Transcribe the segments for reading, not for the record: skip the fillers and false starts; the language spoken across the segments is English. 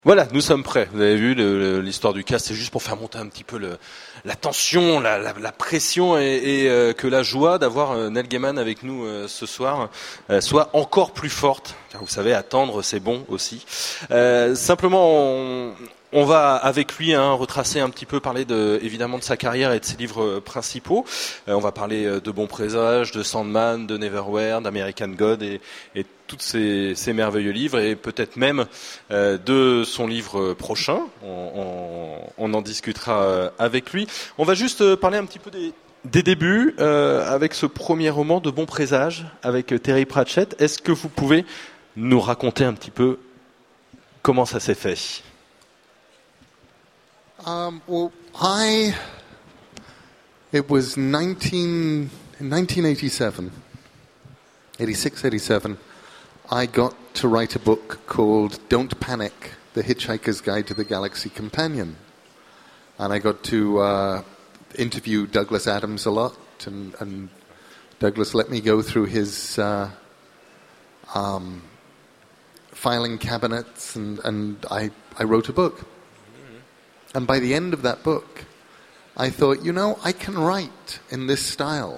Voilà, nous sommes prêts. Vous avez vu l'histoire du cast, c'est juste pour faire monter un petit peu la tension, la pression et que la joie d'avoir Neil Gaiman avec nous ce soir soit encore plus forte. Car vous savez, attendre c'est bon aussi. Simplement, on va avec lui retracer un petit peu, parler évidemment de sa carrière et de ses livres principaux. On va parler de Bon Présage, de Sandman, de Neverwhere, d'American God et tous ces merveilleux livres et peut-être même de son livre prochain. On en discutera avec lui. On va juste parler un petit peu des débuts avec ce premier roman de Bon Présage avec Terry Pratchett. Est-ce que vous pouvez nous raconter un petit peu comment ça s'est fait? It was 1987, 86, 87. I got to write a book called Don't Panic, The Hitchhiker's Guide to the Galaxy Companion. And I got to interview Douglas Adams a lot, and Douglas let me go through his filing cabinets, and I wrote a book. And by the end of that book, I thought, I can write in this style.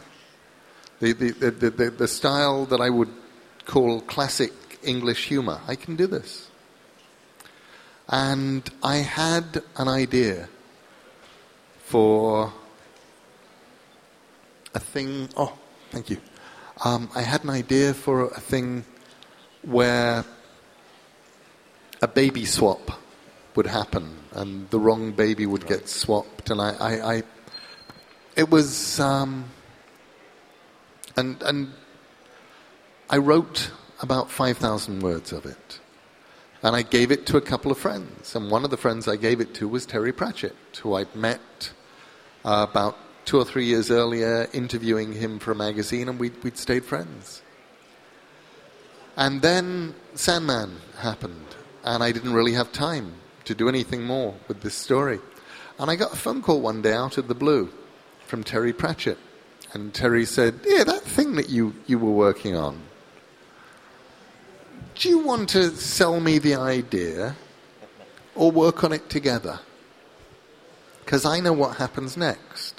The style that I would call classic English humor. I can do this. And I had an idea for a thing. Oh, thank you. I had an idea for a thing where a baby swap would happen, and the wrong baby would get swapped, and it was, and I wrote about 5,000 words of it, and I gave it to a couple of friends, and one of the friends I gave it to was Terry Pratchett, who I'd met about 2 or 3 years earlier, interviewing him for a magazine, and we'd stayed friends. And then Sandman happened, and I didn't really have time to do anything more with this story. And I got a phone call one day out of the blue from Terry Pratchett. And Terry said, that thing that you were working on, do you want to sell me the idea or work on it together? Because I know what happens next.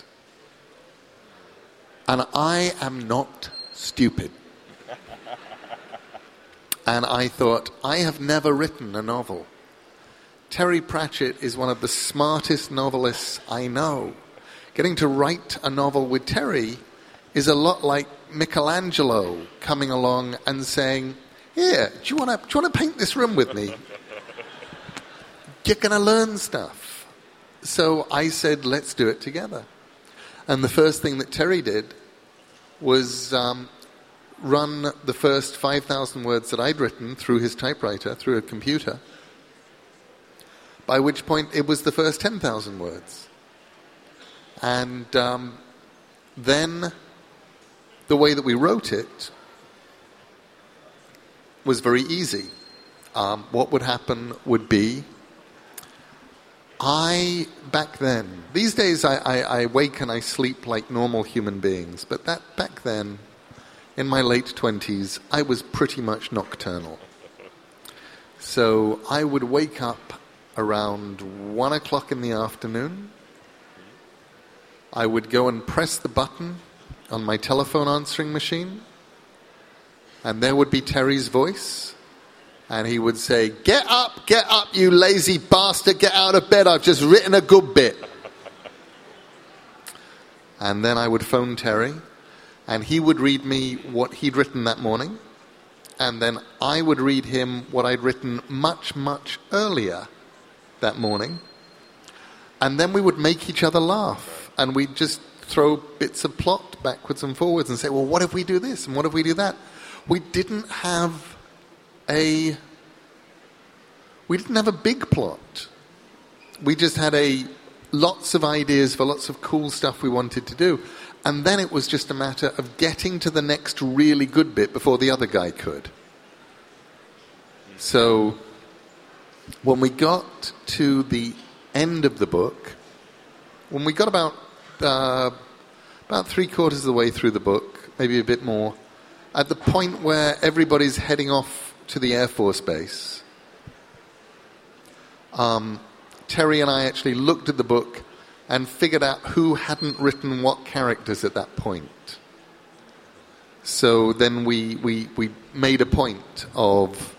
And I am not stupid. And I thought, I have never written a novel. Terry Pratchett is one of the smartest novelists I know. Getting to write a novel with Terry is a lot like Michelangelo coming along and saying, do you want to paint this room with me? You're going to learn stuff. So I said, let's do it together. And the first thing that Terry did was run the first 5,000 words that I'd written through his typewriter, through a computer, by which point it was the first 10,000 words. And then the way that we wrote it was very easy. What would happen would be, back then, these days I wake and I sleep like normal human beings, but back then, in my late 20s, I was pretty much nocturnal. So I would wake up around 1 o'clock in the afternoon. I would go and press the button on my telephone answering machine, and there would be Terry's voice, and he would say, get up, you lazy bastard, get out of bed, I've just written a good bit. And then I would phone Terry, and he would read me what he'd written that morning, and then I would read him what I'd written much, much earlier that morning, and then we would make each other laugh, and we'd just throw bits of plot backwards and forwards and say, well, what if we do this, and what if we do that? We didn't have a big plot. We just had lots of ideas for lots of cool stuff we wanted to do, and then it was just a matter of getting to the next really good bit before the other guy could. So when we got to the end of the book, when we got about 3/4 of the way through the book, maybe a bit more, at the point where everybody's heading off to the Air Force Base, Terry and I actually looked at the book and figured out who hadn't written what characters at that point. So then we made a point of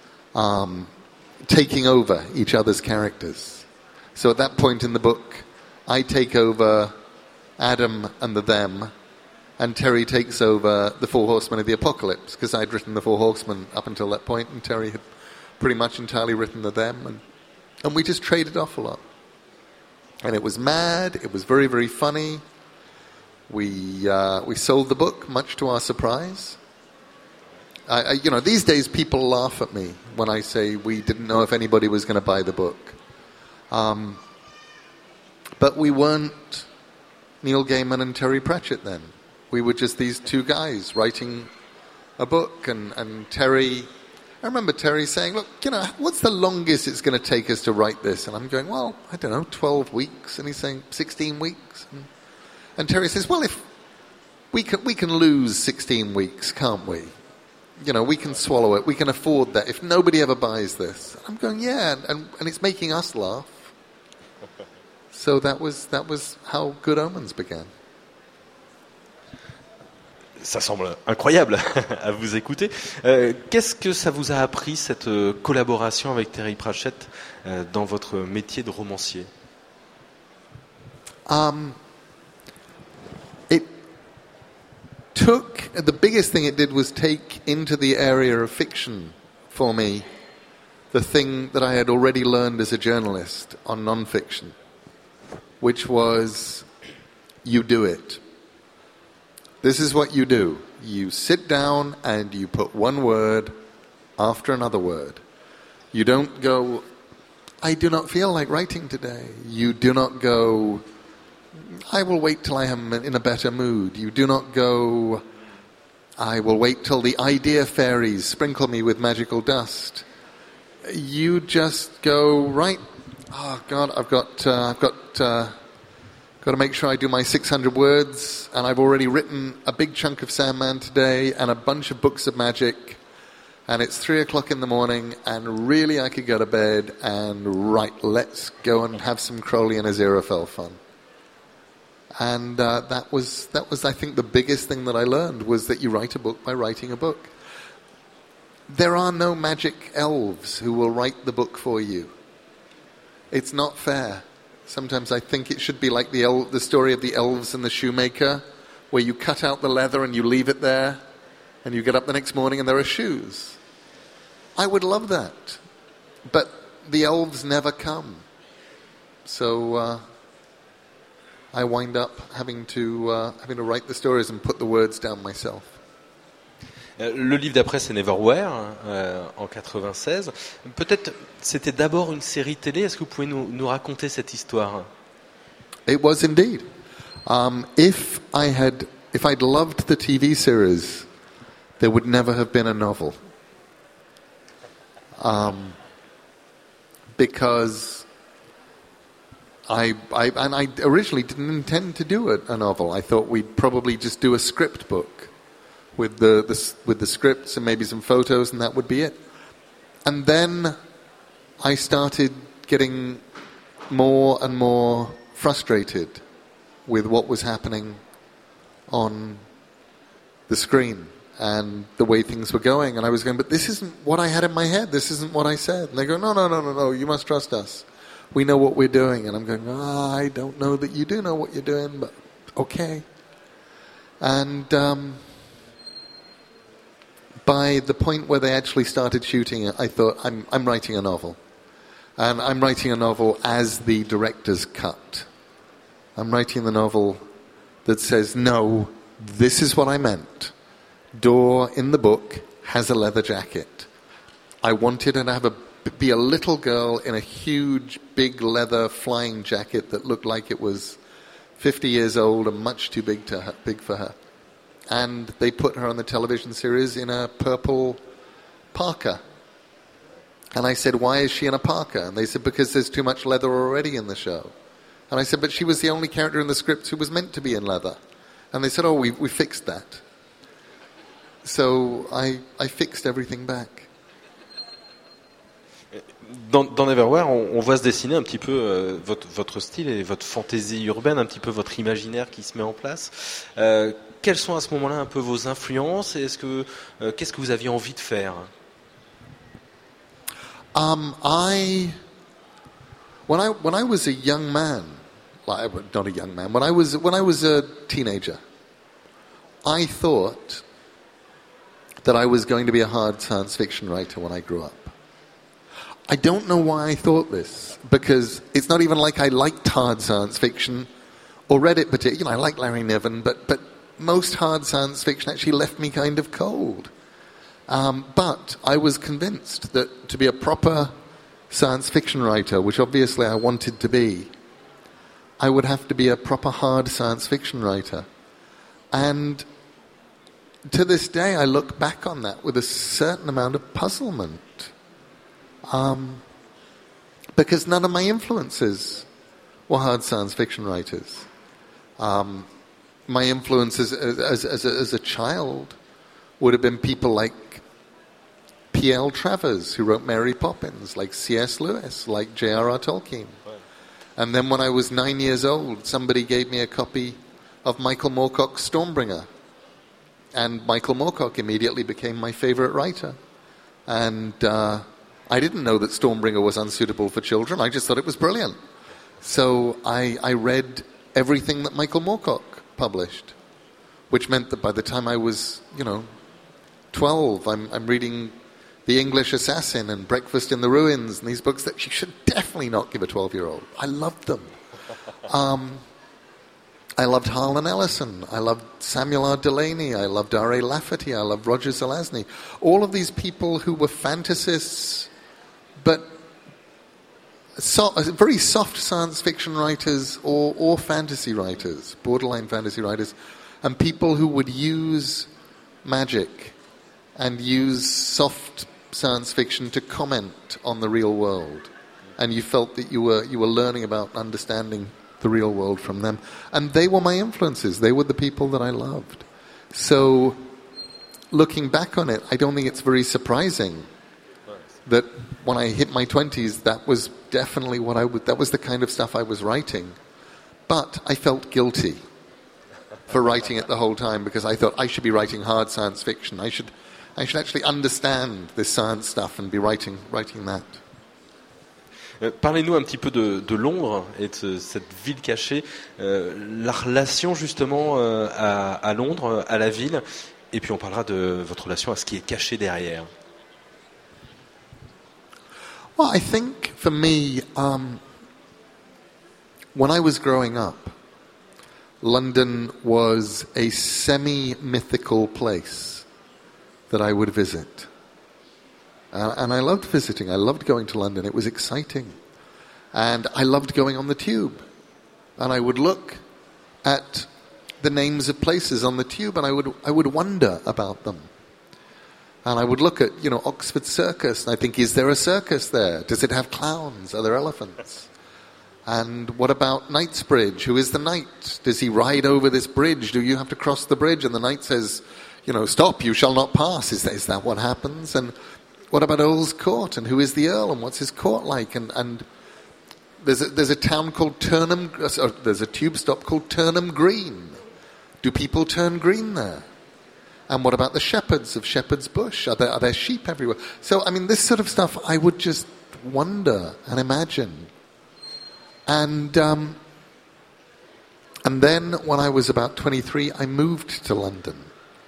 taking over each other's characters. So at that point in the book, I take over Adam and the Them, and Terry takes over the Four Horsemen of the Apocalypse, because I'd written the Four Horsemen up until that point, and Terry had pretty much entirely written the Them, and we just traded off a lot. And it was mad, it was very, very funny. We sold the book, much to our surprise. These days people laugh at me when I say we didn't know if anybody was going to buy the book. But we weren't Neil Gaiman and Terry Pratchett then. We were just these two guys writing a book, and Terry... I remember Terry saying, look, what's the longest it's going to take us to write this? And I'm going, well, I don't know, 12 weeks. And he's saying, 16 weeks? And Terry says, well, if we can lose 16 weeks, can't we? We can swallow it. We can afford that if nobody ever buys this. I'm going, yeah, and it's making us laugh. So that was how Good Omens began. Ça semble incroyable à vous écouter. Qu'est-ce que ça vous a appris, cette collaboration avec Terry Pratchett, dans votre métier de romancier? The biggest thing it did was take into the area of fiction for me the thing that I had already learned as a journalist on non-fiction, which was, you do it. This is what you do. You sit down and you put one word after another word. You don't go, I do not feel like writing today. You do not go, I will wait till I am in a better mood. You do not go, I will wait till the idea fairies sprinkle me with magical dust. You just go, right, oh God, I've got to make sure I do my 600 words, and I've already written a big chunk of Sandman today and a bunch of books of magic, and it's 3 o'clock in the morning, and really I could go to bed, and right, let's go and have some Crowley and Aziraphale fun. And that was, I think, the biggest thing that I learned, was that you write a book by writing a book. There are no magic elves who will write the book for you. It's not fair. Sometimes I think it should be like the story of the elves and the shoemaker, where you cut out the leather and you leave it there, and you get up the next morning and there are shoes. I would love that. But the elves never come. So I wind up having to write the stories and put the words down myself. Le livre d'après, c'est Neverwhere, en 96. Peut-être c'était d'abord une série télé. Est-ce que vous pouvez nous raconter cette histoire? It was indeed. If I'd loved the TV series, there would never have been a novel. Because I originally didn't intend to do a novel. I thought we'd probably just do a script book with the scripts and maybe some photos, and that would be it. And then I started getting more and more frustrated with what was happening on the screen and the way things were going. And I was going, but this isn't what I had in my head. This isn't what I said. And they go, no, you must trust us. We know what we're doing. And I'm going, I don't know that you do know what you're doing, but okay. And by the point where they actually started shooting it, I thought, I'm writing a novel. And I'm writing a novel as the director's cut. I'm writing the novel that says, no, this is what I meant. Dor, in the book, has a leather jacket. I wanted her to be a little girl in a huge, big leather flying jacket that looked like it was 50 years old and much too big for her. And they put her on the television series in a purple parka. And I said, why is she in a parka? And they said, because there's too much leather already in the show. And I said, but she was the only character in the script who was meant to be in leather. And they said, oh, we fixed that. So I fixed everything back. Dans Neverwhere, on voit se dessiner un petit peu votre style et votre fantaisie urbaine, un petit peu votre imaginaire qui se met en place. Quelles sont à ce moment-là un peu vos influences et qu'est-ce que vous aviez envie de faire? When I was a young man, not a young man, when I was a teenager, I thought that I was going to be a hard science fiction writer when I grew up. I don't know why I thought this, because it's not even like I liked hard science fiction or read it particularly. I like Larry Niven, but most hard science fiction actually left me kind of cold. But I was convinced that to be a proper science fiction writer, which obviously I wanted to be, I would have to be a proper hard science fiction writer. And to this day, I look back on that with a certain amount of puzzlement. Because none of my influences were hard science fiction writers. My influences as a child would have been people like P.L. Travers, who wrote Mary Poppins, like C.S. Lewis, like J.R.R. Tolkien. And then when I was 9 years old, somebody gave me a copy of Michael Moorcock's Stormbringer. And Michael Moorcock immediately became my favorite writer. And I didn't know that Stormbringer was unsuitable for children. I just thought it was brilliant. So I read everything that Michael Moorcock published, which meant that by the time I was, 12, I'm reading The English Assassin and Breakfast in the Ruins and these books that you should definitely not give a 12-year-old. I loved them. I loved Harlan Ellison. I loved Samuel R. Delany. I loved R.A. Lafferty. I loved Roger Zelazny. All of these people who were fantasists, but very soft science fiction writers or fantasy writers, borderline fantasy writers, and people who would use magic and use soft science fiction to comment on the real world. And you felt that you were learning about understanding the real world from them. And they were my influences. They were the people that I loved. So looking back on it, I don't think it's very surprising that when I hit my 20s, that was definitely that was the kind of stuff I was writing. But I felt guilty for writing it the whole time, because I thought I should be writing hard science fiction. I should actually understand this science stuff and be writing that. Parlez-nous un petit peu de Londres et de cette ville cachée, la relation justement à Londres, à la ville, et puis on parlera de votre relation à ce qui est caché derrière. Well, I think for me, when I was growing up, London was a semi-mythical place that I would visit. And I loved visiting. I loved going to London. It was exciting. And I loved going on the tube. And I would look at the names of places on the tube, and I would wonder about them. And I would look at, Oxford Circus, and I think, is there a circus there? Does it have clowns? Are there elephants? And what about Knightsbridge? Who is the knight? Does he ride over this bridge? Do you have to cross the bridge? And the knight says, stop, you shall not pass. Is that what happens? And what about Earl's Court? And who is the Earl? And what's his court like? And there's a town called Turnham. There's a tube stop called Turnham Green. Do people turn green there? And what about the shepherds of Shepherd's Bush? Are there sheep everywhere? So, this sort of stuff I would just wonder and imagine. And then when I was about 23, I moved to London.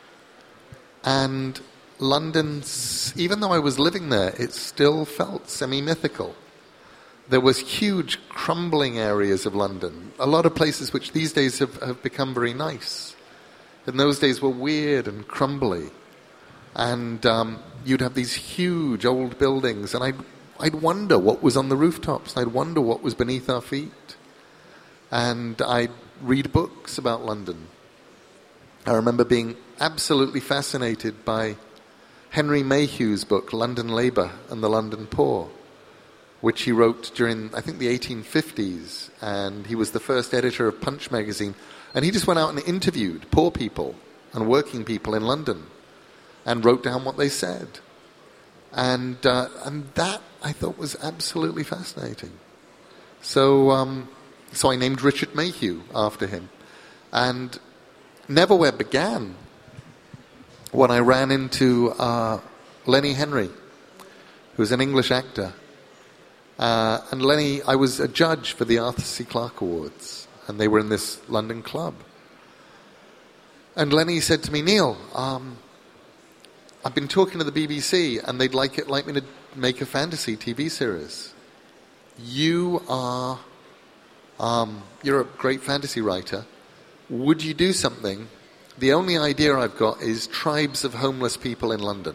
And London, even though I was living there, it still felt semi-mythical. There was huge crumbling areas of London, a lot of places which these days have become very nice. In those days were weird and crumbly. And you'd have these huge old buildings, and I'd wonder what was on the rooftops. I'd wonder what was beneath our feet. And I'd read books about London. I remember being absolutely fascinated by Henry Mayhew's book, London Labour and the London Poor, which he wrote during, I think, the 1850s. And he was the first editor of Punch magazine. And he just went out and interviewed poor people and working people in London and wrote down what they said. And that I thought was absolutely fascinating. So I named Richard Mayhew after him. And Neverwhere began when I ran into Lenny Henry, who's an English actor. And Lenny, I was a judge for the Arthur C. Clarke Awards, and they were in this London club. And Lenny said to me, Neil, I've been talking to the BBC, and they'd like me to make a fantasy TV series. You're a great fantasy writer. Would you do something? The only idea I've got is tribes of homeless people in London.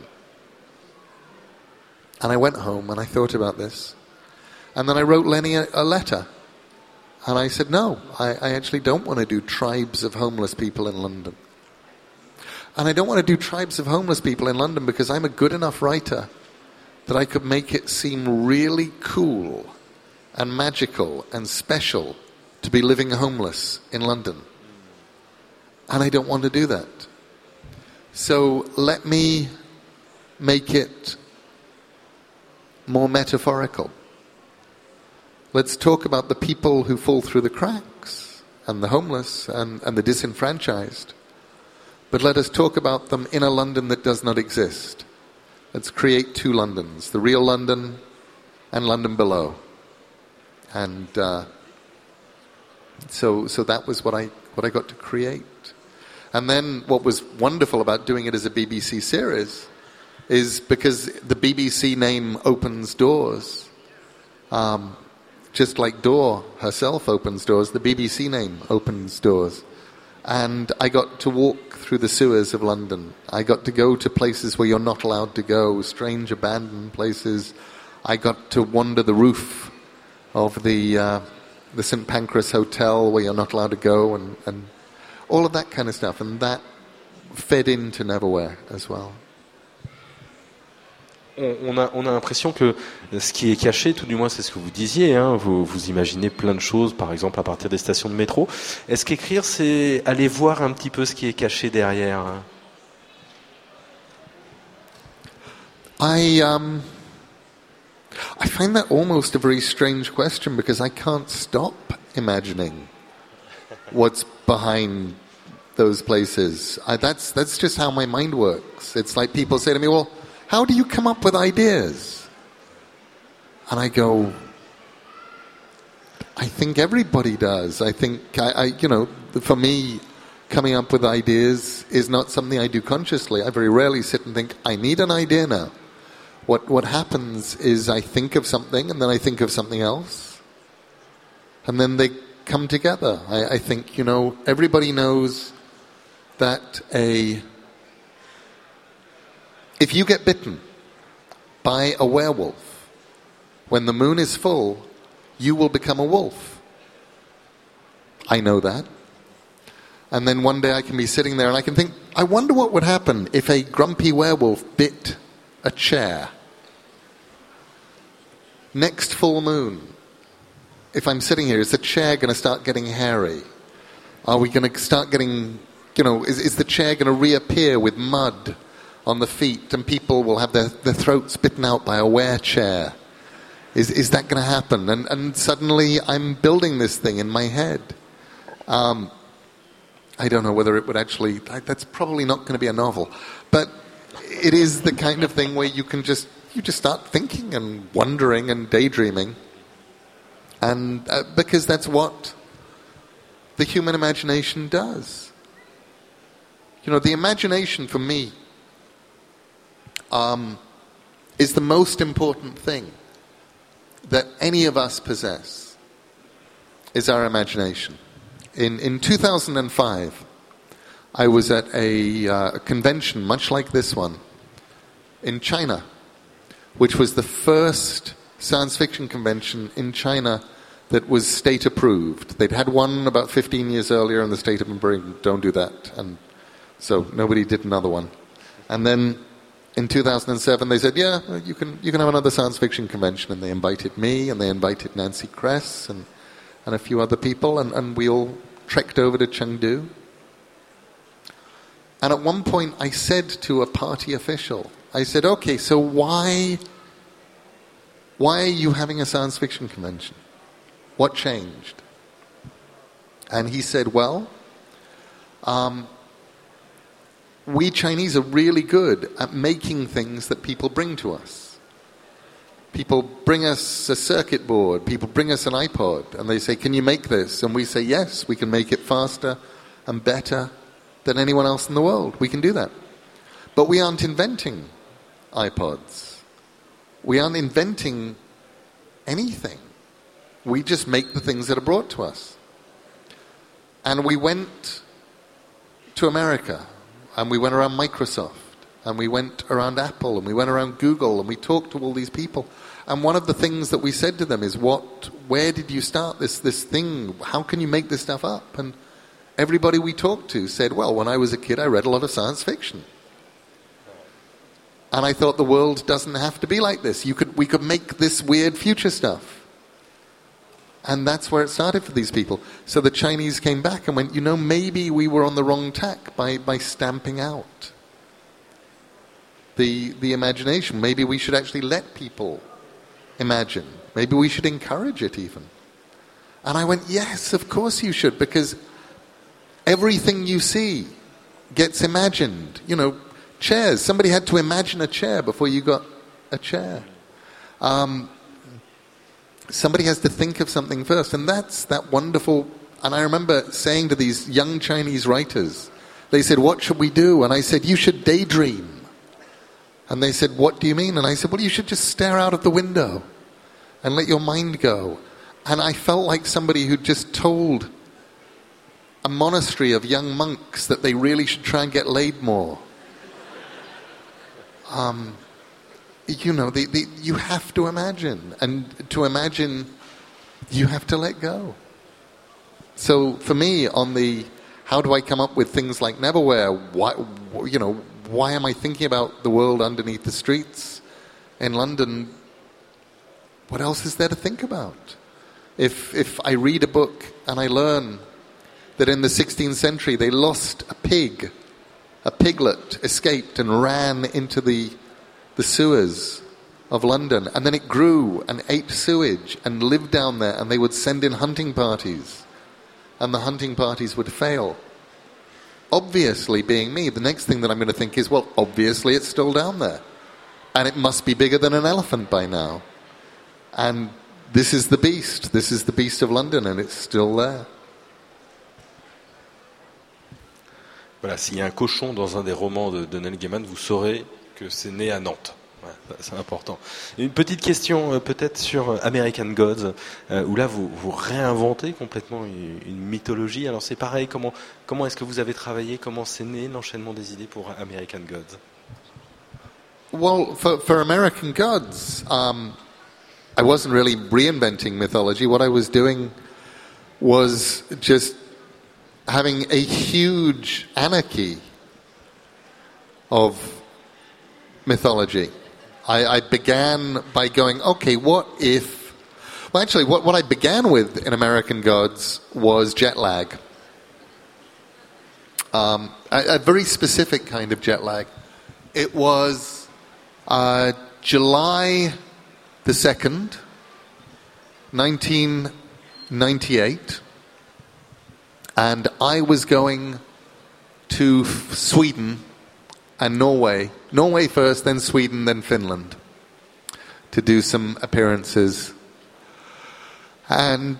And I went home and I thought about this. And then I wrote Lenny a letter. And I said, no, I actually don't want to do tribes of homeless people in London. And I don't want to do tribes of homeless people in London because I'm a good enough writer that I could make it seem really cool and magical and special to be living homeless in London. And I don't want to do that. So let me make it more metaphorical. Let's talk about the people who fall through the cracks and the homeless and the disenfranchised. But let us talk about them in a London that does not exist. Let's create two Londons, the real London and London below. And so that was what I got to create. And then what was wonderful about doing it as a BBC series is because the BBC name opens doors. Just like Door herself opens doors, the BBC name opens doors. And I got to walk through the sewers of London. I got to go to places where you're not allowed to go, strange abandoned places. I got to wander the roof of the St. Pancras Hotel where you're not allowed to go, and all of that kind of stuff. And that fed into Neverwhere as well. On a l'impression que ce qui est caché, tout du moins c'est ce que vous disiez, hein, vous imaginez plein de choses, par exemple à partir des stations de métro. Est-ce qu'écrire, c'est aller voir un petit peu ce qui est caché derrière, hein? I find that almost a very strange question because I can't stop imagining what's behind those places. That's just how my mind works. It's like people say to me, well, how do you come up with ideas? And I go, I think everybody does. I think, for me, coming up with ideas is not something I do consciously. I very rarely sit and think, I need an idea now. What happens is I think of something and then I think of something else. And then they come together. I think, everybody knows that if you get bitten by a werewolf, when the moon is full, you will become a wolf. I know that. And then one day I can be sitting there and I can think, I wonder what would happen if a grumpy werewolf bit a chair. Next full moon, if I'm sitting here, is the chair going to start getting hairy? Are we going to start getting, is the chair going to reappear with mud on the feet, and people will have their throats bitten out by a werechair? Is that going to happen? And suddenly I'm building this thing in my head. I don't know whether it would actually... That's probably not going to be a novel. But it is the kind of thing where you just start thinking and wondering and daydreaming. And because that's what the human imagination does. The imagination for me is the most important thing that any of us possess, is our imagination. In 2005, I was at a convention much like this one in China, which was the first science fiction convention in China that was state approved. They'd had one about 15 years earlier and the state had been don't do that. And so nobody did another one. And then in 2007 they said, yeah, you can have another science fiction convention. And they invited me and they invited Nancy Kress and a few other people, and we all trekked over to Chengdu. And at one point I said to a party official, I said, okay, so why are you having a science fiction convention? What changed? And he said, well, we Chinese are really good at making things that people bring to us. People bring us a circuit board, people bring us an iPod, and they say, can you make this? And we say, yes, we can make it faster and better than anyone else in the world. We can do that. But we aren't inventing iPods. We aren't inventing anything. We just make the things that are brought to us. And we went to America, and we went around Microsoft, and we went around Apple, and we went around Google, and we talked to all these people. And one of the things that we said to them is, where did you start this thing? How can you make this stuff up? And everybody we talked to said, well, when I was a kid, I read a lot of science fiction. And I thought the world doesn't have to be like this. We could make this weird future stuff. And that's where it started for these people. So the Chinese came back and went, maybe we were on the wrong tack by stamping out the imagination. Maybe we should actually let people imagine. Maybe we should encourage it even. And I went, yes, of course you should, because everything you see gets imagined. Chairs. Somebody had to imagine a chair before you got a chair. Somebody has to think of something first, and that's that wonderful. And I remember saying to these young Chinese writers, they said, what should we do? And I said, you should daydream. And they said, what do you mean? And I said, well, you should just stare out of the window and let your mind go. And I felt like somebody who'd just told a monastery of young monks that they really should try and get laid more. You have to imagine, and to imagine, you have to let go. So for me, on the how do I come up with things like Neverwhere? Why am I thinking about the world underneath the streets in London? What else is there to think about? If I read a book and I learn that in the 16th century they lost a pig, a piglet escaped and ran into the sewers of London, and then it grew and ate sewage and lived down there, and they would send in hunting parties, and the hunting parties would fail. Obviously, being me, the next thing that I'm going to think is, well, obviously it's still down there, and it must be bigger than an elephant by now. And this is the beast of London, and it's still there. Voilà, s'il y a un cochon dans un des romans de Neil Gaiman, vous saurez que c'est né à Nantes. Ouais, c'est important. Une petite question peut-être sur American Gods, où là vous réinventez complètement une mythologie. Alors c'est pareil, comment est-ce que vous avez travaillé, comment c'est né l'enchaînement des idées pour American Gods? Well, for American Gods, I wasn't really reinventing mythology. What I was doing was just having a huge anarchy of mythology. I began by going, okay, what if... Well, actually, what I began with in American Gods was jet lag. A very specific kind of jet lag. It was July the 2nd, 1998, and I was going to Sweden and Norway. Norway first, then Sweden, then Finland, to do some appearances. And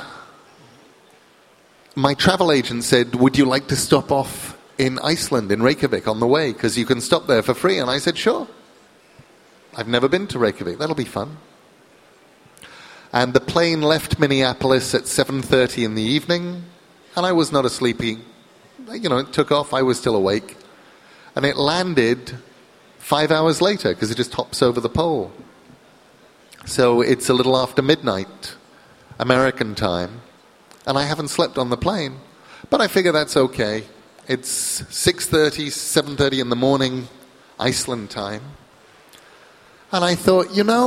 my travel agent said, would you like to stop off in Iceland, in Reykjavik, on the way? Because you can stop there for free. And I said, sure. I've never been to Reykjavik. That'll be fun. And the plane left Minneapolis at 7:30 in the evening. And I was not a sleepy. It took off. I was still awake. And it landed 5 hours later because it just hops over the pole. So it's a little after midnight, American time. And I haven't slept on the plane. But I figure that's okay. It's 6:30, 7:30 in the morning, Iceland time. And I thought,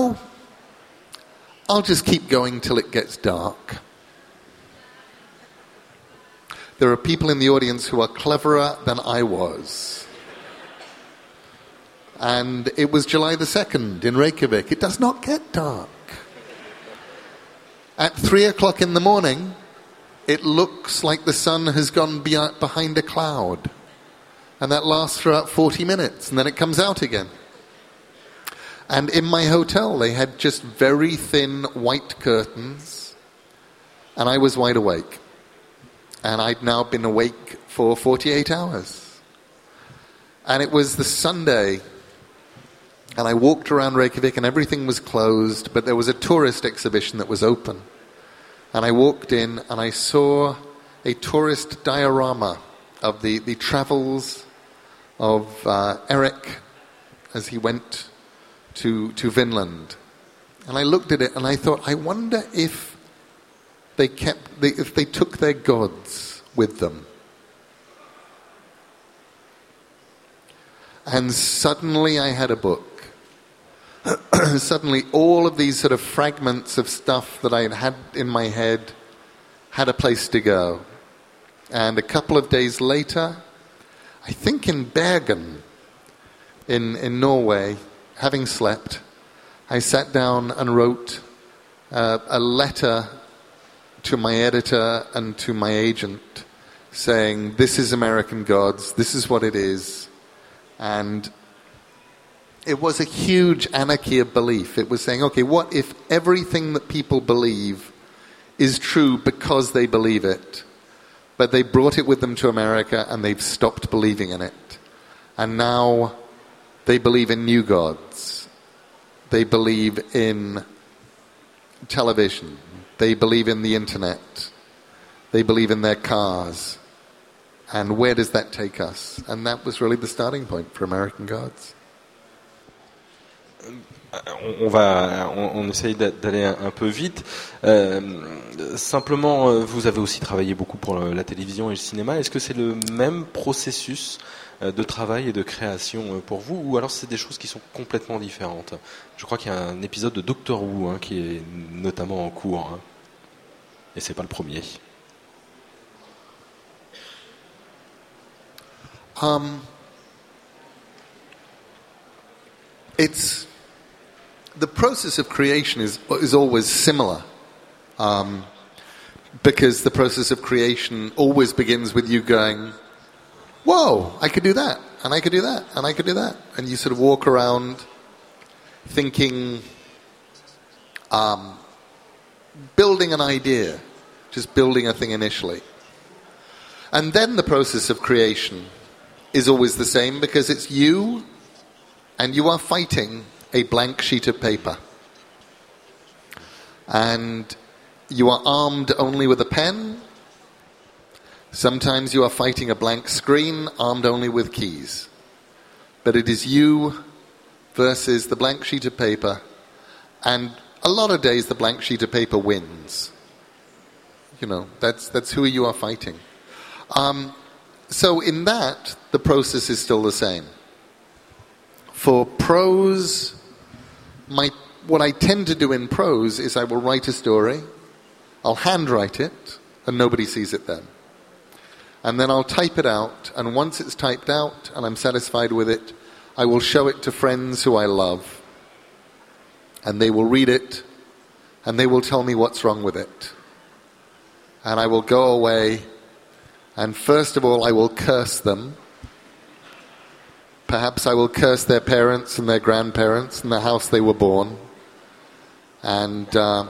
I'll just keep going till it gets dark. There are people in the audience who are cleverer than I was. And it was July the 2nd in Reykjavik. It does not get dark. At 3 o'clock in the morning, it looks like the sun has gone behind a cloud. And that lasts for about 40 minutes, and then it comes out again. And in my hotel, they had just very thin white curtains, and I was wide awake. And I'd now been awake for 48 hours. And it was the Sunday, and I walked around Reykjavik, and everything was closed, but there was a tourist exhibition that was open. And I walked in, and I saw a tourist diorama of the travels of Eric as he went to Vinland. And I looked at it and I thought, I wonder if they took their gods with them. And suddenly I had a book. Suddenly all of these sort of fragments of stuff that I had in my head had a place to go. And a couple of days later, I think in Bergen, in Norway, having slept, I sat down and wrote a letter to my editor and to my agent saying, this is American Gods, this is what it is. And it was a huge anarchy of belief. It was saying, okay, what if everything that people believe is true because they believe it, but they brought it with them to America and they've stopped believing in it. And now they believe in new gods. They believe in television. They believe in the internet. They believe in their cars. And where does that take us? And that was really the starting point for American Gods. On essaye d'aller un peu vite. Simplement, vous avez aussi travaillé beaucoup pour la télévision et le cinéma. Est-ce que c'est le même processus de travail et de création pour vous, ou alors c'est des choses qui sont complètement différentes? Je crois qu'il y a un épisode de Doctor Who qui est notamment en cours, et c'est pas le premier. The process of creation is always similar, because the process of creation always begins with you going, whoa, I could do that, and I could do that, and I could do that. And you sort of walk around thinking, building an idea, just building a thing initially. And then the process of creation is always the same, because it's you, and you are fighting a blank sheet of paper. And you are armed only with a pen. Sometimes you are fighting a blank screen, armed only with keys. But it is you versus the blank sheet of paper. And a lot of days the blank sheet of paper wins. You know, that's who you are fighting. So in that, the process is still the same. For prose, what I tend to do in prose is I will write a story, I'll handwrite it, and nobody sees it then. And then I'll type it out, and once it's typed out and I'm satisfied with it, I will show it to friends who I love. And they will read it, and they will tell me what's wrong with it. And I will go away, and first of all I will curse them. Perhaps I will curse their parents and their grandparents and the house they were born. And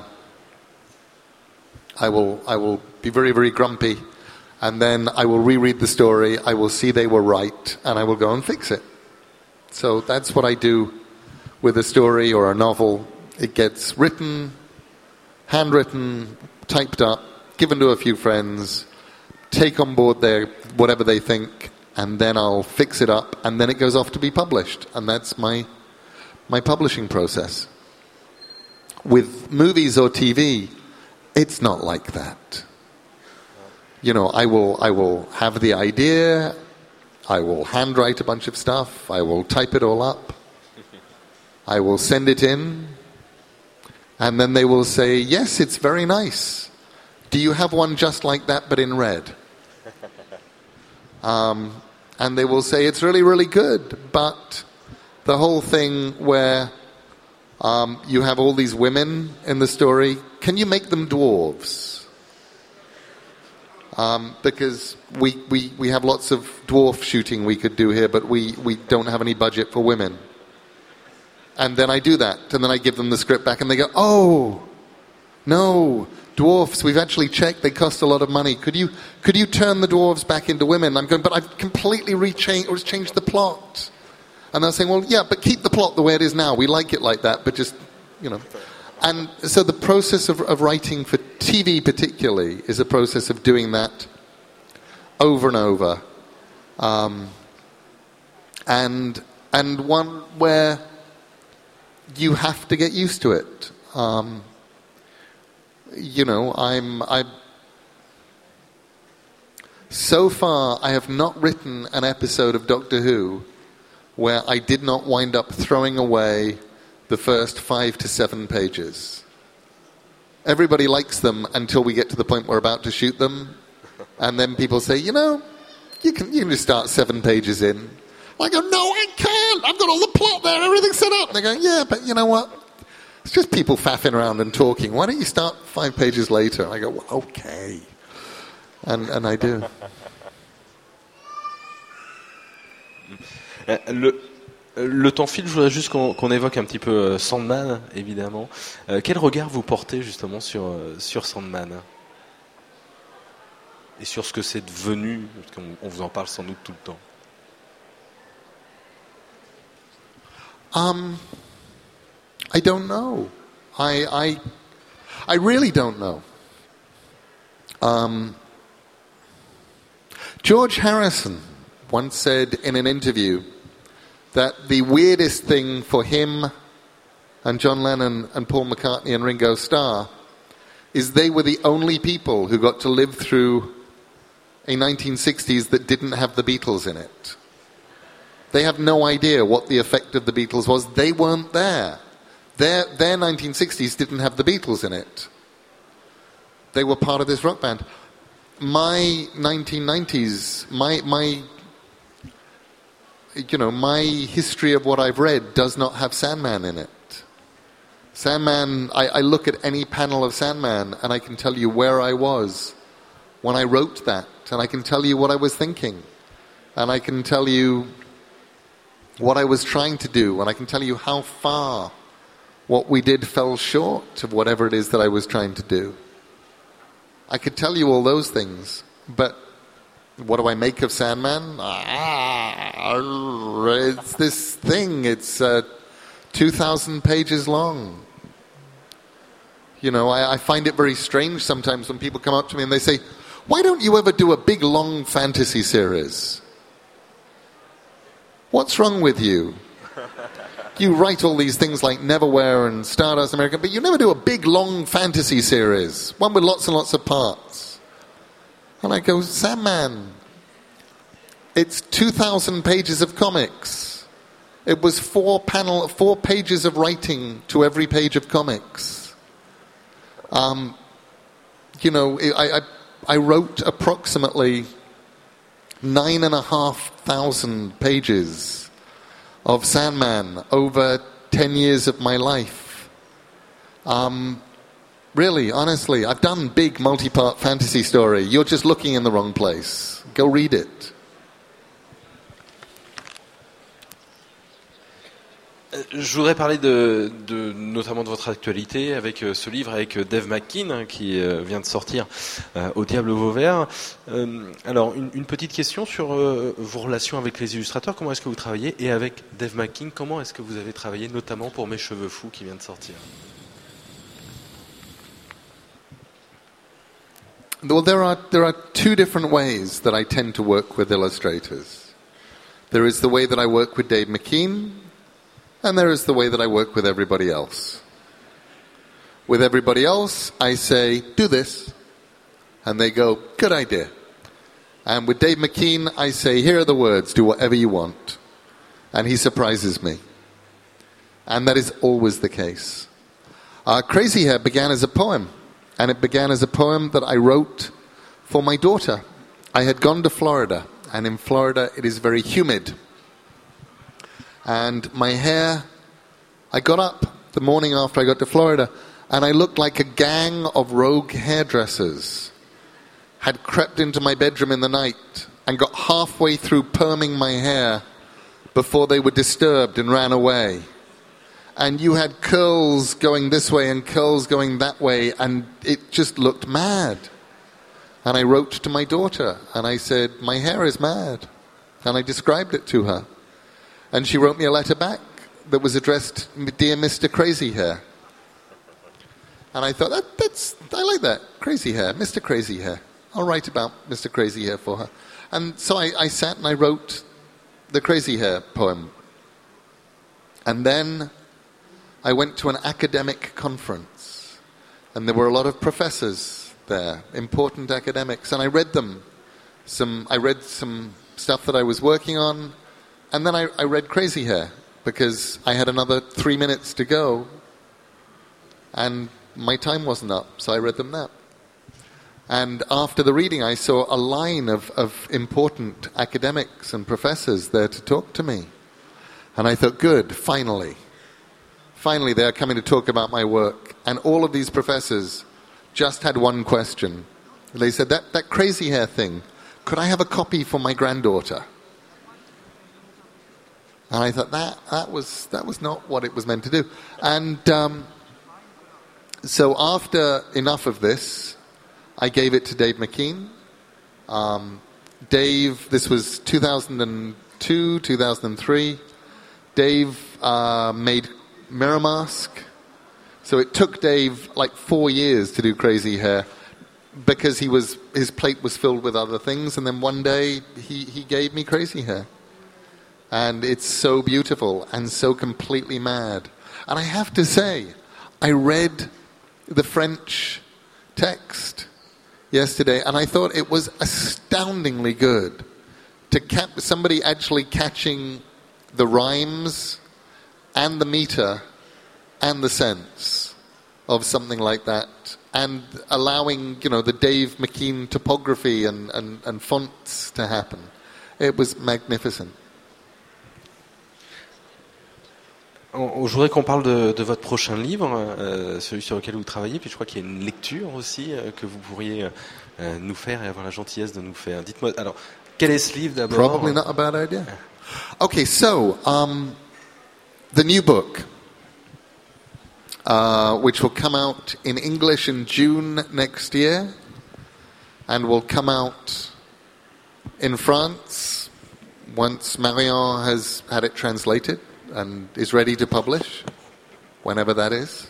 I will be very, very grumpy. And then I will reread the story, I will see they were right, and I will go and fix it. So that's what I do with a story or a novel. It gets written, handwritten, typed up, given to a few friends, take on board their whatever they think, and then I'll fix it up, and then it goes off to be published. And that's my publishing process. With movies or TV, it's not like that. You know, I will have the idea, I will handwrite a bunch of stuff, I will type it all up, I will send it in, and then they will say, yes, it's very nice. Do you have one just like that but in red? And they will say, it's really, really good, but The whole thing where you have all these women in the story. Can you make them dwarves? Because we have lots of dwarf shooting we could do here, but we don't have any budget for women. And then I do that, and then I give them the script back, and they go, "Oh, no, dwarfs, we've actually checked, they cost a lot of money. Could you turn the dwarves back into women?" I'm going, "But I've completely changed the plot." And they're saying, "Well, yeah, but keep the plot the way it is now. We like it like that, but just, you know." And so the process of writing for TV particularly is a process of doing that over and over. And one where you have to get used to it. So far, I have not written an episode of Doctor Who where I did not wind up throwing away the first 5 to 7 pages. Everybody likes them until we get to the point we're about to shoot them, and then people say, "You can just start 7 pages in." I go, "No, I can't. I've got all the plot there, everything's set up." And they go, "Yeah, but you know what? It's just people faffing around and talking. Why don't you start 5 pages later?" I go, "Well, okay." And I do. Le temps file, je voudrais juste qu'on évoque un petit peu Sandman, évidemment. Quel regard vous portez justement sur Sandman et sur ce que c'est devenu, parce qu'on vous en parle sans doute tout le temps. I don't know. I really don't know. George Harrison once said in an interview that the weirdest thing for him and John Lennon and Paul McCartney and Ringo Starr is they were the only people who got to live through a 1960s that didn't have the Beatles in it. They have no idea what the effect of the Beatles was. They weren't there. Their 1960s didn't have the Beatles in it. They were part of this rock band. My 1990s, my history of what I've read does not have Sandman in it. Sandman, I look at any panel of Sandman and I can tell you where I was when I wrote that, and I can tell you what I was thinking, and I can tell you what I was trying to do, and I can tell you how far what we did fell short of whatever it is that I was trying to do. I could tell you all those things, but what do I make of Sandman? It's this thing. It's 2,000 pages long. I find it very strange sometimes when people come up to me and they say, "Why don't you ever do a big, long fantasy series? What's wrong with you? You write all these things like Neverwhere and Stardust America, but you never do a big, long fantasy series, one with lots and lots of parts." And I go, "Sandman, it's 2,000 pages of comics. It was 4 pages of writing to every page of comics. I wrote approximately 9,500 pages of Sandman over 10 years of my life. Really, honestly, I've done big multi-part fantasy story. You're just looking in the wrong place. Go read it." Je voudrais parler notamment de votre actualité avec ce livre avec Dave McKean qui vient de sortir Au diable Vauvert. Alors une petite question sur vos relations avec les illustrateurs. Comment est-ce que vous travaillez? Et avec Dave McKean, comment est-ce que vous avez travaillé notamment pour Mes cheveux fous qui vient de sortir? Well, there are 2 different ways that I tend to work with illustrators. There is the way that I work with Dave McKean, and there is the way that I work with everybody else. With everybody else, I say, "Do this," and they go, "Good idea." And with Dave McKean, I say, "Here are the words, do whatever you want." And he surprises me. And that is always the case. Crazy Hair began as a poem. And it began as a poem that I wrote for my daughter. I had gone to Florida, and in Florida it is very humid. And my hair, I got up the morning after I got to Florida, and I looked like a gang of rogue hairdressers had crept into my bedroom in the night and got halfway through perming my hair before they were disturbed and ran away. And you had curls going this way and curls going that way, and it just looked mad. And I wrote to my daughter, and I said, my hair is mad. And I described it to her. And she wrote me a letter back that was addressed, Dear Mr. Crazy Hair. And I thought, I like that, Crazy Hair, Mr. Crazy Hair. I'll write about Mr. Crazy Hair for her. And so I sat and I wrote the Crazy Hair poem. And then I went to an academic conference. And there were a lot of professors there, important academics. And I read them. I read some stuff that I was working on. And then I read Crazy Hair, because I had another 3 minutes to go. And my time wasn't up, so I read them that. And after the reading, I saw a line of important academics and professors there to talk to me. And I thought, good, finally. Finally, they're coming to talk about my work. And all of these professors just had one question. They said, that Crazy Hair thing, could I have a copy for my granddaughter? And I thought, that was not what it was meant to do. And so after enough of this, I gave it to Dave McKean. Dave, this was 2002, 2003. Dave made Mirror Mask. So it took Dave like 4 years to do Crazy Hair, because his plate was filled with other things, and then one day he gave me Crazy Hair. And it's so beautiful and so completely mad. And I have to say, I read the French text yesterday, and I thought it was astoundingly good. Somebody actually catching the rhymes and the meter and the sense of something like that, and allowing, the Dave McKean topography and fonts to happen. It was magnificent. Je voudrais qu'on parle de votre prochain livre, celui sur lequel vous travaillez, puis je crois qu'il y a une lecture aussi que vous pourriez nous faire et avoir la gentillesse de nous faire. Dites-moi, alors, quel est ce livre d'abord? Probably not a bad idea. Okay, so, the new book, which will come out in English in June next year, and will come out in France once Marion has had it translated and is ready to publish, whenever that is.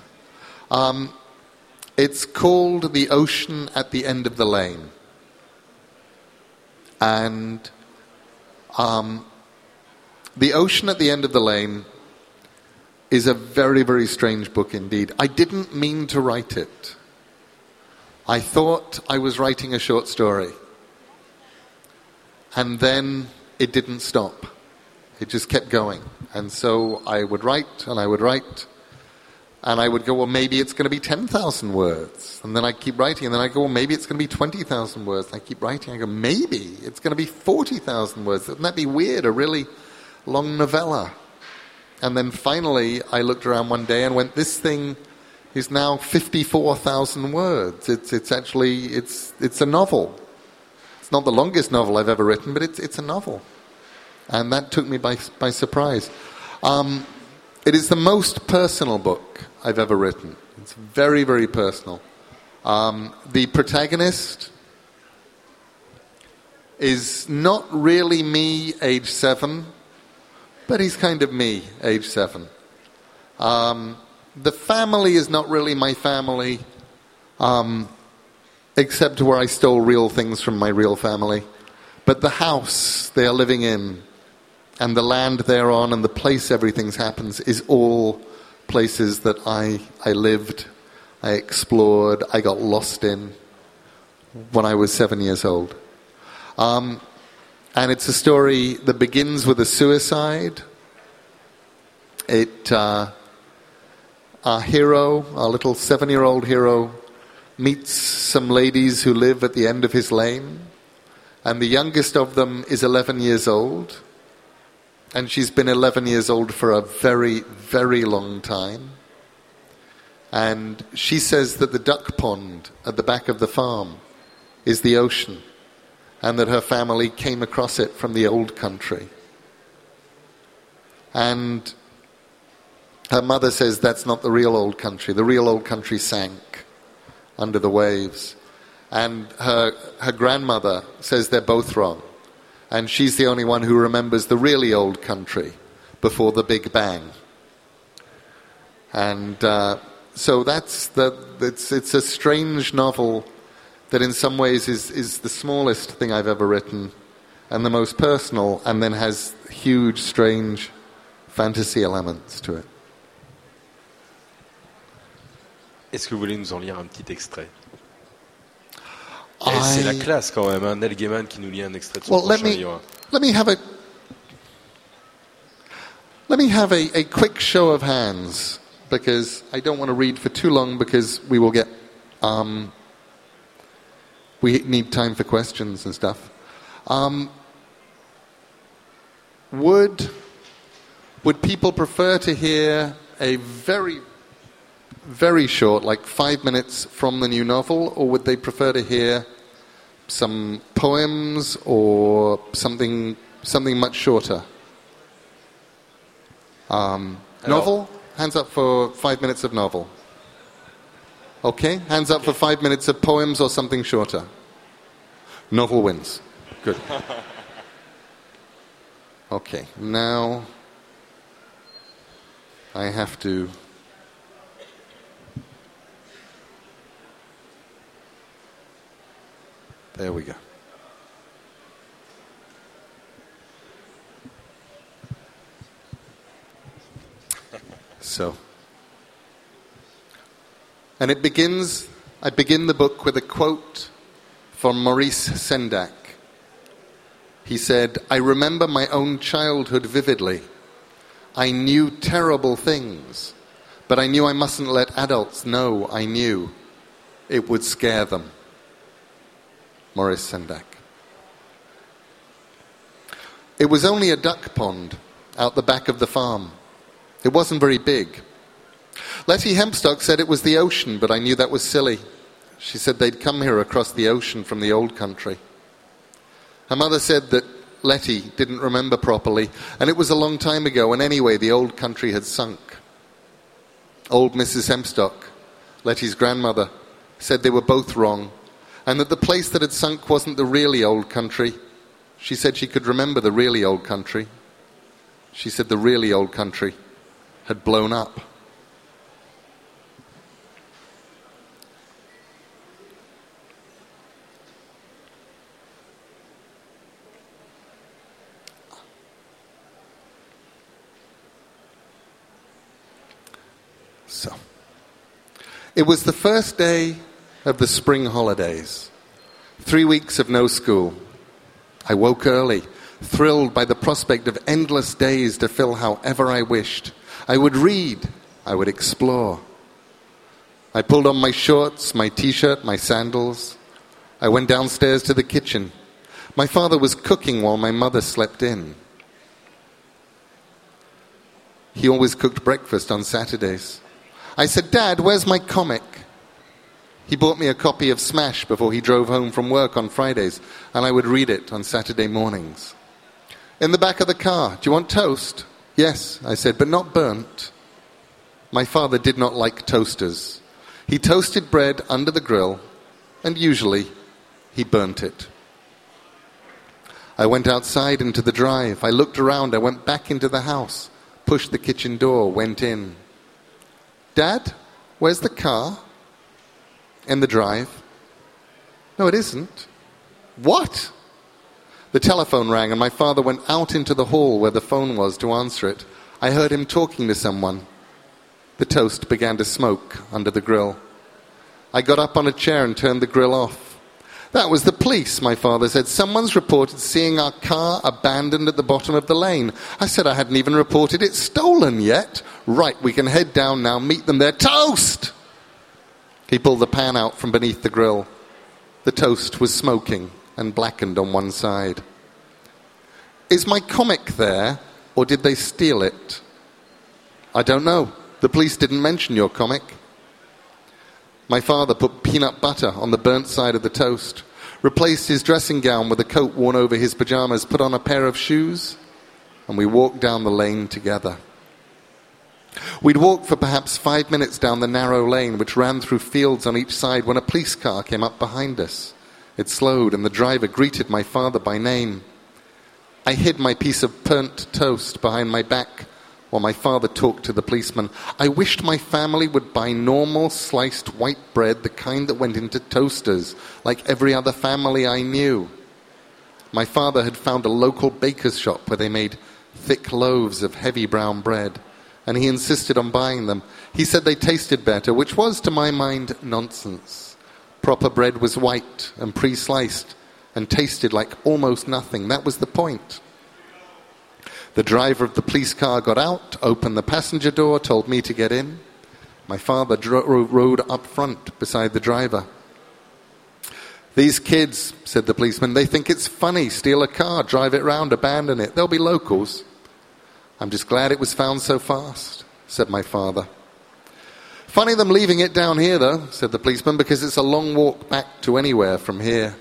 It's called The Ocean at the End of the Lane. And The Ocean at the End of the Lane is a very, very strange book indeed. I didn't mean to write it. I thought I was writing a short story. And then it didn't stop. It just kept going. And so I would write, and I would write, and I would go, well, maybe it's going to be 10,000 words. And then I keep writing, and then I go, well, maybe it's going to be 20,000 words. And I keep writing, I go, maybe it's going to be 40,000 words. Wouldn't that be weird, a really long novella? And then finally, I looked around one day and went, this thing is now 54,000 words. It's actually a novel. It's not the longest novel I've ever written, but it's a novel. And that took me by surprise. It is the most personal book I've ever written. It's very, very personal. The protagonist is not really me, age 7, but he's kind of me, age 7. The family is not really my family, except where I stole real things from my real family. But the house they are living in, and the land they're on, and the place everything happens, is all places that I lived, I explored, I got lost in when I was 7 years old. And it's a story that begins with a suicide. Our hero, our little 7-year-old hero, meets some ladies who live at the end of his lane. And the youngest of them is 11 years old. and she's been 11 years old for a very, very long time. And she says that the duck pond at the back of the farm is the ocean, and that her family came across it from the old country. And her mother says that's not the real old country. The real old country sank under the waves. And her grandmother says they're both wrong. And she's the only one who remembers the really old country before the Big Bang. And so it's a strange novel that in some ways is the smallest thing I've ever written and the most personal, and then has huge, strange fantasy elements to it. Est-ce que vous voulez nous en lire un petit extrait? C'est la classe quand même, hein? Neil Gaiman qui nous lit un extrait de son prochain livre. Let me have a quick show of hands, because I don't want to read for too long, because we will get we need time for questions and stuff. Would people prefer to hear a very, very short, like 5 minutes from the new novel, or would they prefer to hear some poems or something much shorter? Novel? Hands up for 5 minutes of novel. Okay, hands up for 5 minutes of poems or something shorter. Novel wins. Good. Okay, now I have to... There we go. So, and I begin the book with a quote from Maurice Sendak. He said, "I remember my own childhood vividly. I knew terrible things, but I knew I mustn't let adults know I knew. It would scare them." Maurice Sendak. It was only a duck pond out the back of the farm. It wasn't very big. Letty Hempstock said it was the ocean, but I knew that was silly. She said they'd come here across the ocean from the old country. Her mother said that Letty didn't remember properly, and it was a long time ago, and anyway, the old country had sunk. Old Mrs. Hempstock, Letty's grandmother, said they were both wrong, and that the place that had sunk wasn't the really old country. She said she could remember the really old country. She said the really old country had blown up. So, it was the first day of the spring holidays. 3 weeks of no school. I woke early, thrilled by the prospect of endless days to fill however I wished. I would read, I would explore. I pulled on my shorts, my t-shirt, my sandals. I went downstairs to the kitchen. My father was cooking while my mother slept in. He always cooked breakfast on Saturdays. I said, "Dad, where's my comic?" He bought me a copy of Smash before he drove home from work on Fridays, and I would read it on Saturday mornings. "In the back of the car, do you want toast?" "Yes," I said, "but not burnt." My father did not like toasters. He toasted bread under the grill, and usually he burnt it. I went outside into the drive. I looked around. I went back into the house, pushed the kitchen door, went in. "Dad, where's the car?" "In the drive." "No, it isn't." "What?" The telephone rang and my father went out into the hall where the phone was to answer it. I heard him talking to someone. The toast began to smoke under the grill. I got up on a chair and turned the grill off. "That was the police," my father said. "Someone's reported seeing our car abandoned at the bottom of the lane." I said I hadn't even reported it stolen yet. "Right, we can head down now, meet them there." "Toast!" He pulled the pan out from beneath the grill. The toast was smoking and blackened on one side. "Is my comic there?" Or did they steal it? I don't know. The police didn't mention your comic. My father put peanut butter on the burnt side of the toast, replaced his dressing gown with a coat worn over his pajamas, put on a pair of shoes, and we walked down the lane together. We'd walked for perhaps 5 minutes down the narrow lane which ran through fields on each side when a police car came up behind us. It slowed and the driver greeted my father by name. I hid my piece of burnt toast behind my back while my father talked to the policeman. I wished my family would buy normal sliced white bread, the kind that went into toasters, like every other family I knew. My father had found a local baker's shop where they made thick loaves of heavy brown bread, and he insisted on buying them. He said they tasted better, which was, to my mind, nonsense. Proper bread was white and pre-sliced and tasted like almost nothing. That was the point. The driver of the police car got out, opened the passenger door, told me to get in. My father rode up front beside the driver. These kids, said the policeman, they think it's funny. Steal a car, drive it round, abandon it. They'll be locals. I'm just glad it was found so fast, said my father. Funny them leaving it down here, though, said the policeman, because it's a long walk back to anywhere from here.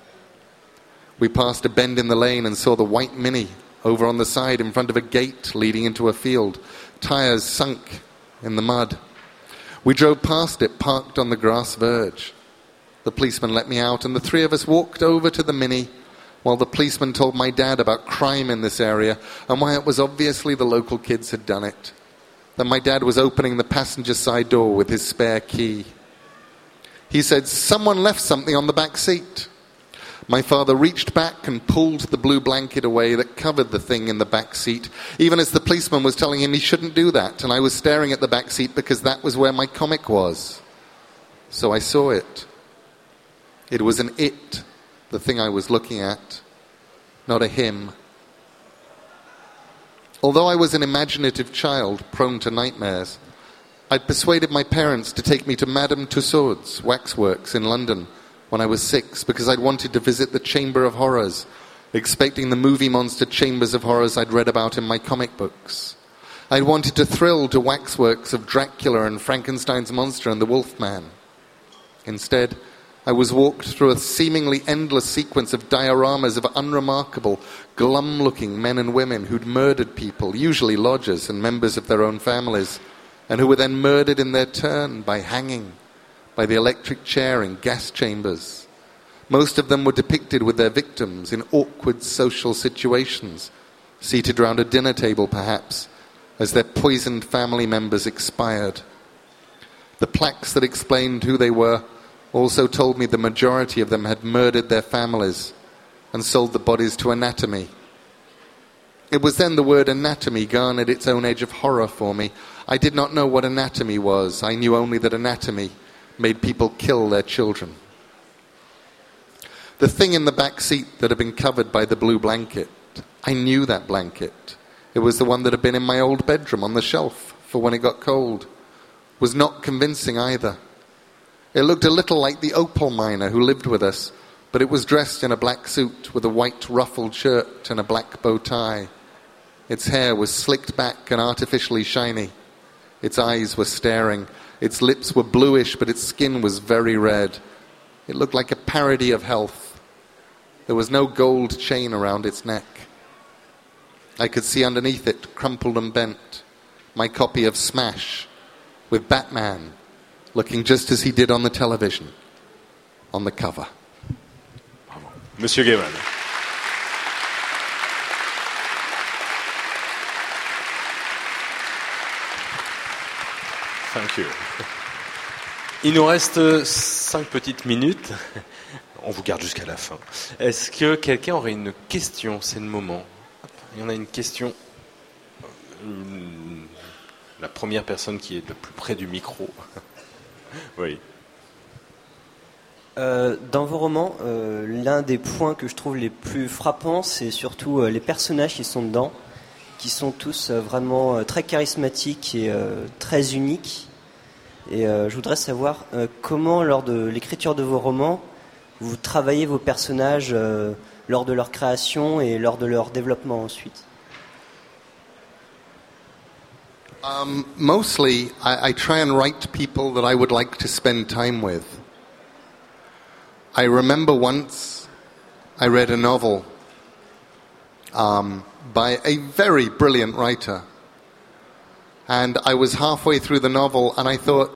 We passed a bend in the lane and saw the white Mini over on the side in front of a gate leading into a field, tires sunk in the mud. We drove past it, parked on the grass verge. The policeman let me out, and the three of us walked over to the Mini while the policeman told my dad about crime in this area and why it was obviously the local kids had done it. Then my dad was opening the passenger side door with his spare key. He said, someone left something on the back seat. My father reached back and pulled the blue blanket away that covered the thing in the back seat, even as the policeman was telling him he shouldn't do that, and I was staring at the back seat because that was where my comic was. So I saw it. It was an it, the thing I was looking at, not a him. Although I was an imaginative child prone to nightmares, I'd persuaded my parents to take me to Madame Tussauds waxworks in London when I was 6 because I'd wanted to visit the Chamber of Horrors, expecting the movie monster chambers of horrors I'd read about in my comic books. I'd wanted to thrill to waxworks of Dracula and Frankenstein's monster and the Wolfman. Instead, I was walked through a seemingly endless sequence of dioramas of unremarkable, glum-looking men and women who'd murdered people, usually lodgers and members of their own families, and who were then murdered in their turn by hanging, by the electric chair in gas chambers. Most of them were depicted with their victims in awkward social situations, seated round a dinner table perhaps, as their poisoned family members expired. The plaques that explained who they were also told me the majority of them had murdered their families and sold the bodies to anatomy. It was then the word anatomy garnered its own edge of horror for me. I did not know what anatomy was. I knew only that anatomy made people kill their children. The thing in the back seat that had been covered by the blue blanket, I knew that blanket. It was the one that had been in my old bedroom on the shelf for when it got cold. Was not convincing either. It looked a little like the opal miner who lived with us, but it was dressed in a black suit with a white ruffled shirt and a black bow tie. Its hair was slicked back and artificially shiny. Its eyes were staring. Its lips were bluish, but its skin was very red. It looked like a parody of health. There was no gold chain around its neck. I could see underneath it, crumpled and bent, my copy of Smash, with Batman looking just as he did on the television, on the cover. Monsieur Gaiman. Thank you. Il nous reste 5 petites minutes. On vous garde jusqu'à la fin. Est-ce que quelqu'un aurait une question? C'est le moment. Il y en a une question. La première personne qui est le plus près du micro. Oui. Dans vos romans, l'un des points que je trouve les plus frappants, c'est surtout les personnages qui sont dedans, qui sont tous vraiment très charismatiques et très uniques. Et je voudrais savoir comment, lors de l'écriture de vos romans, vous travaillez vos personnages lors de leur création et lors de leur développement ensuite. Mostly, I try and write people that I would like to spend time with. I remember once I read a novel by a very brilliant writer. And I was halfway through the novel and I thought,